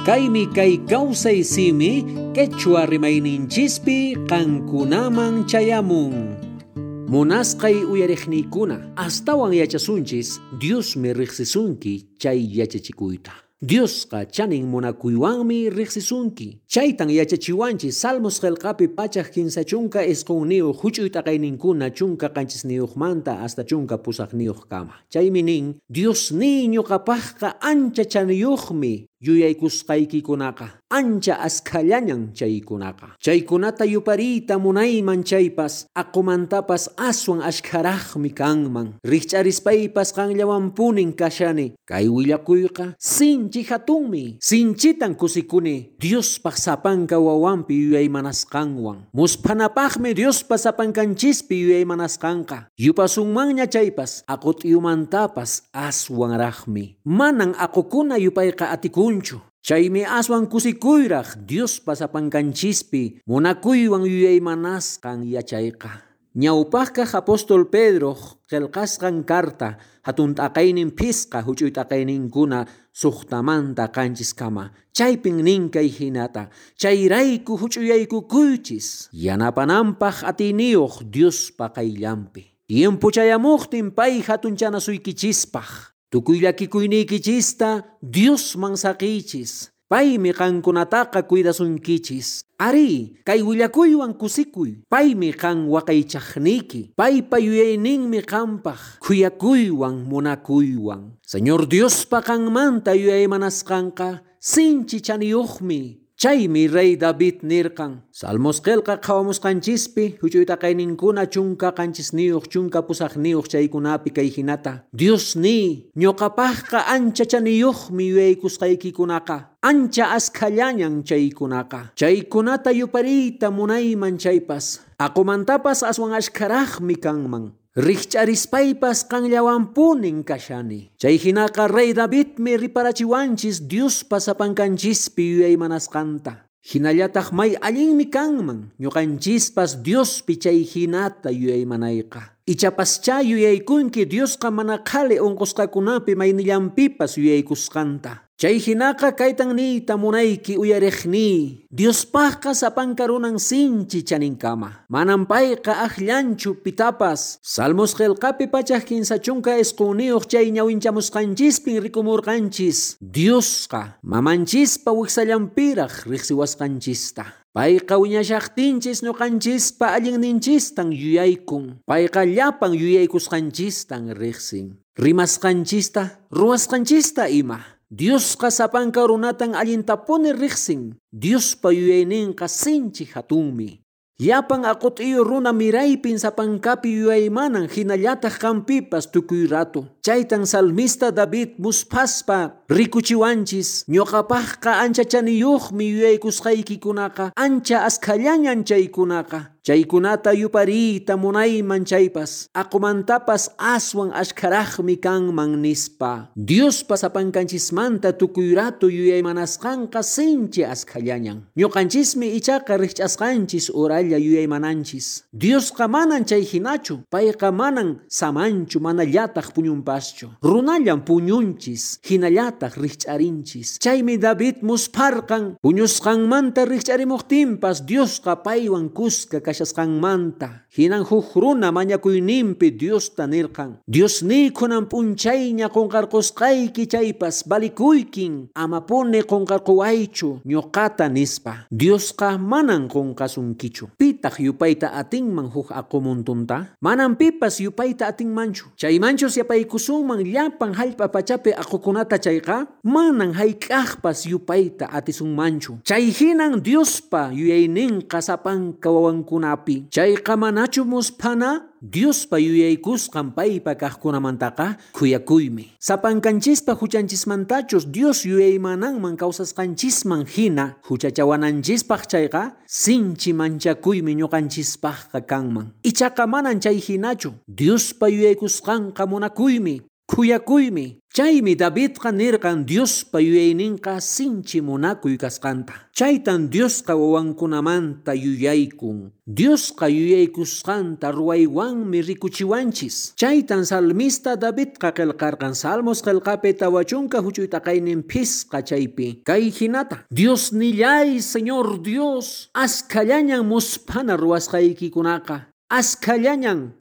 Kaymi kay kawsay simi quechua rimayninchispi qankunaman chayamun. Munasqay uyariqniykuna astawan yachasunchis Diosmi riqsisunki chay yachachikuyta. Diosqa chanin munakuywanmi riqsisunki. Chaytan yachachiwanchis Salmos qillqapi pachaq kimsa chunka isqunniyuq huch'uy t'aqayninkuna chunka qanchisniyuqmanta hasta chunka pusaqniyuq kama. Chaymi nin Diosniy ñuqapaqqa ancha chaniyuqmi yuyaykusqaykikunaqa. Ancha askallañan chaykunaqa. Chaykunata yupariyta munayman chaypas aqumantapas aswan ashkaraqmi kanman. Riqch'arispaypas qanllawanpunin kashani. Kay willakuyqa sinchi hatunmi. Sinchitan kusikuni Diospaq sapanka wawanpi yuyaymanasqanwan. Muspanapaqmi Diospa sapankanchispi yuyaymanasqanqa. Yupasunmanña chaypas aqut'iyumantapas aswanraqmi. Manan aqukuna yupayqa atikunchu. Chaymi aswan kusikuyraq Diospa sapankanchispi munakuywan yuyaymanasqan yachayqa. Ñawpaqqa apóstol Pedro qillqasqan carta hatun t'aqaynin pisqa huch'uy t'aqayninkuna suqtamanta qanchiskama. Chaypin nin kay hinata chayrayku huch'uyaykukuychis yanapananpaq atiyniyuq Diospa qayllanpi. Tiempo chayamuqtin pay hatunchanasuykichispaq. Tukuy llakikuyniykichista Diosman saqiychis. Paymi qankunataqa cuidasunkichis. Ari, kay willakuywan kusikuy. Paymi qan waqaychaqniki. Paypa yuyayninmi qanpaq kuyakuywan munakuywan. Señor Diospa qanmanta yuyaymanasqanqa sinchi chaniyuqmi. Chaymi Rey David nirqan. Salmos qillqa qawamusqanchispi huch'uy t'aqayninkuna chunka qanchisniyuq chunka pusaqniyuq chaykunapi kay hinata. Diosniy ñuqapaqqa ancha chaniyuqmi yuyaykusqaykikunaqa. Ancha askallañan chaykunaqa. Chaykunata yupariyta munayman chaypas. Aqumantapas aswan ashkaraqmi kanman. Riqch'arispaypas qanllawanpunin kashani. Chay hinaqa Rey Davidmi riparachiwanchis Diospa sapankanchispi yuyaymanasqanta. Hinallataq may allinmi kanman ñuqanchispas Diospi chay hinata yuyaymanayqa. Ichapascha yuyaykunki Diosqa mana qhali unqusqakunapi maynillanpipas yuyaykusqanta. Chay hinaqa kaytan niyta munayki uyariqni. Diospaqqa sapanka runan sinchi chaninkama. Manan payqa aqllanchu pitapas. Salmos qillqapi pachaq kimsa chunka isqunniyuq chay ñawinchamusqanchispin rikumurqanchis. Diosqa mamanchispa wiksallampiraq riqsiwasqanchista. Payqa wiñashaqtinchis ñuqanchispa allinninchistan yuyaykun. Payqa llapan yuyaykusqanchistan riqsin. Rimasqanchista, ruwasqanchista ima. Diosqa sapanka runatan allintapuni riqsin. Diospa yuyayninqa sinchi hatunmi. Llapan aqut'iyu runa miraypin sapankapi yuyaymanan hinallataq qanpipas tukuy ratu. Chaytan salmista David muspaspa rikuchiwanchis. Ñuqapaqqa ancha chaniyuqmi yuyaykusqaykikunaqa. Ancha askallañan chaykunaqa. Chaykunata yupariyta munayman chaypas. Aqumantapas aswan ashkaraqmi kanman nispa. Diospa sapankanchismanta tukuy ratu yuyaymanasqanqa sinchi askallañan. Ñuqanchismi ichaqa riqch'asqanchis uralla yuyaymananchis. Diosqa manan chay hinachu. Payqa manan samanchu manallataq puñunpaschu. Runallan puñunchis. Hinallataq riqch'arinchis. Chaymi David musparqan. Puñusqanmanta riqch'arimuqtinpas Diosqa paywan kuska kashasqanmanta. Hinan huk runa mañakuyninpi Diosta nirqan. Diosniy kunan p'unchayña qunqarqusqayki chaypas balikuykin. Amapuni qunqarquwaychu ñuqata nispa. Diosqa manan qunqasunkichu. Pitaq yupayta atinman huk aqumuntunta? Manan pipas yupayta atinmanchu. Chaymanchus yapaykusunman llapan hallp'a pachapi aqukunata chayqa? Manan hayk'aqpas yupayta atisunmanchu. Chay hinan Diospa yuyayninqa sapanka wawankunapi. Chayqa manachu muspana? Diospa yuyaykusqan paypa kaqkunamantaqa kuyakuymi. Sapankanchispa huchanchismantachus Dios yuyaymananman kawsasqanchisman hina huchachawananchispaq chayqa sinchi manchakuymi ñuqanchispaqqa kanman. Ichaqa manan chay hinachu. Diospa yuyaykusqanqa munakuymi. Kuyakuymi. Chaymi Davidqa nirqan Diospa yuyayninqa sinchi munakuy kasqanta. Chaytan Diosqa wawankunamanta yuyaykun. Diosqa yuyaykusqanta ruwaywanmi rikuchiwanchis. Chaytan salmista Davidqa qillqarqan Salmos qillqapi tawachunka huchuytaqayninpisqa chaypi. Kay hinata Dios nillay Señor Dios askallañan muspana ruwasqaykikunaqa. Askallañan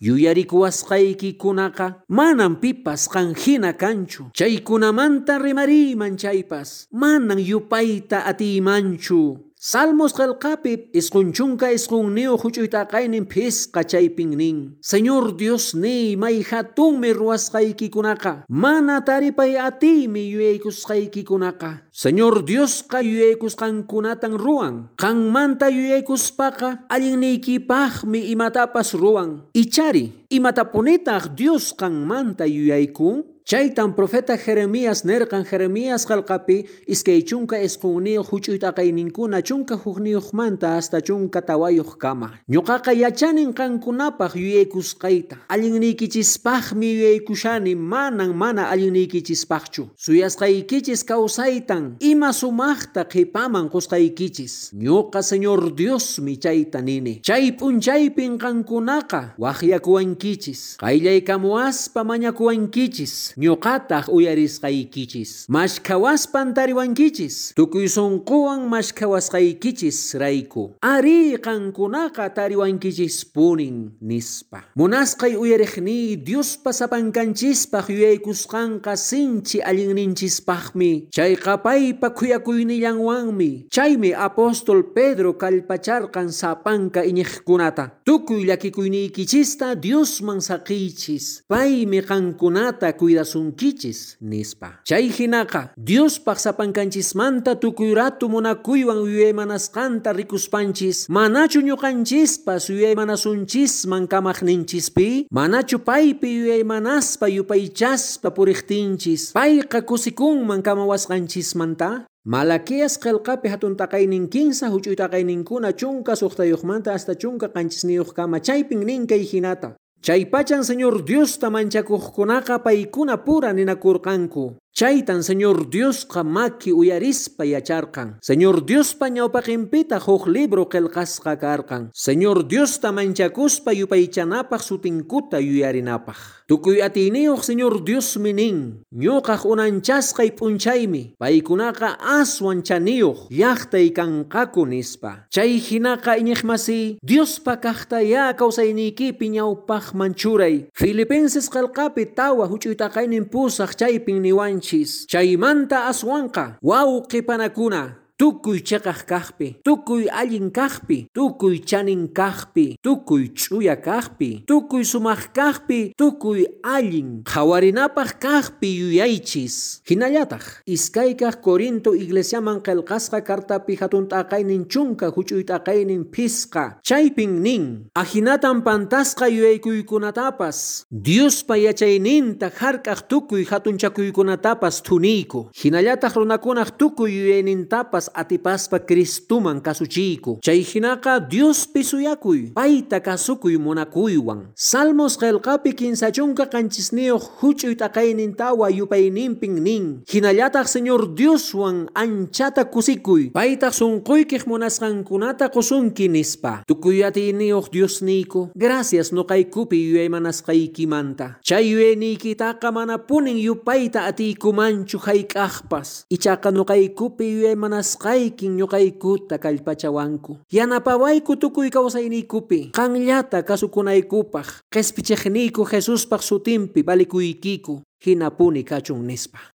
yuyarikuwasqaykikunaqa manan pipas qanhina kanchu. Chaykunamanta rimariman chaypas manan yupayta atiymanchu. Salmos qillqapi isqunchunka isqunniyu huch'uytaqayninpisqa chaypin nin: Señor Dios niy may hatunmi ruwasqaykikunaqa, mana taripay atiymi yuyaykusqaykikunaqa. Señor Diosqa yuyaykusqankunatan ruwan, qanmanta yuyaykuspaqa allinniykipaqmi imatapas ruwan. Ichari, imatapunitaq Dios qanmanta yuyaykun? Chaytan profeta Jeremías nerqan Jeremías qillqapi iskay chunka isqunniyuq huch'uytaqayninkuna chunka hukniyuqmanta hasta chunka tawayuq kama. Ñuqaqa yachanin qankunapaq yuyaykusqayta. Allinnikichispaqmi yuyaykushani mana allinnikichispaqchu. Suyasqaykichis kawsaytan ima sumaqta qipaman qusqaykichis. Ñuqa Señor Diosmi chayta nini. Chay p'unchaypin qankunaqa waqyakuwankichis. Qayllaykamuaspa mañakuwankichis. Ñuqataq uyarisqaykichis. Mashkhawaspan tariwankichis. Tukuy sunquwan mashkhawasqaykichis rayku. Ari qankunaqa tariwankichis punin nispa. Munasqay uyariqni Diospa sapankanchispaq yuyaykusqanqa sinchi allinninchispaqmi. Chay qapaypa kuyakuynillanwanmi. Chaymi apóstol Pedro kallpacharqan sapanka iñiqkunata. Tukuy llakikuyniykichista Diosman saqiychis. Paymi qankunata cuidasunkichis nispa. Chay hinaqa Diospaq sapankanchismanta tukuy ratu munakuywan yuyaymanasqanta rikuspanchis, manachu ñuqanchispas yuyaymanasunchisman kamaqninchispi? Manachu paypi yuyaymanaspa yupaychaspa puriqtinchis payqa kusikunman kamawasqanchismanta? Malaquías qillqapi hatuntaqaynin 15 huch'uytaqayninkuna chunka suqtayuqmanta hasta chunka qanchisniyuq kama chaypin nin kay hinata. Chaypachan Señor Diosta manchakuqkunaqa paykuna pura ninakurqanku. Chaytan Señor Diosqa maki uyarispa yacharqan. Señor Diospa ñawpaqinpita huk libro qillqasqa karqan. Señor Diosta manchakuspa yupaychanapaq sutinkuta yuyarinapaq. Tukuy atiyniyuq Señor Diosmi nin: ñuqaq unanchasqay p'unchaymi, paykunaqa aswan chaniyuq llaqtay kanqaku nispa. Chay hinaqa iñiqmasi Diospa kaqtaya kawsayniykipi ñawpaqman churay. Filipenses qillqapi tawa huch'uytaqaynin pusaq chaypin niwanchis. Chaymanta aswanqa wawqipanakuna tukuy chiqaq kaqpi, tukuy allin kaqpi, tukuy chanin kaqpi, tukuy ch'uya kaqpi, tukuy sumaq kaqpi, tukuy allin qawarinapaq kaqpi yuyaychis. Hinallataq iskaykaq Corinto iglesiaman qillqasqa kartapi hatuntaqaynin chunka huch'uytaqaynin pisqa chaypin nin: ahinatan pantasqa yuyaykuykunatapas Diospa yachayninta hark'aq tukuy hatunchakuykunatapas thuniyku. Hinallataq runakunaq tukuy yuyaynintapas atipaspa Cristuman kasuchiyku. Chay hinaqa Dios pisuyakuy, payta kasukuy munakuywan. Salmos qillqapi 15 chunka qanchisniyuq huch'uytaqaynintawa yupayninpin nin: hinallataq Señor Dioswan anchata kusikuy, paytaq sunquykiq munasqankunata qusunki nispa. Tukuy atiyniyuq Diosniyku, gracias nuqaykupi yuyaymanasqaykimanta. Chay yuyayniykitaqa mana punin yupayta atiykumanchu hayk'aqpas. Ichaqa nuqaykupi yuyaymanasqaykin ñuqaykuta kallpachawanku. Yanapawayku tukuy kawsayniykupi, qanllata kasukunaykupaq, qespichiqniyku Jesuspaq sutinpi balikuykiku, hinapuni kachun nispa.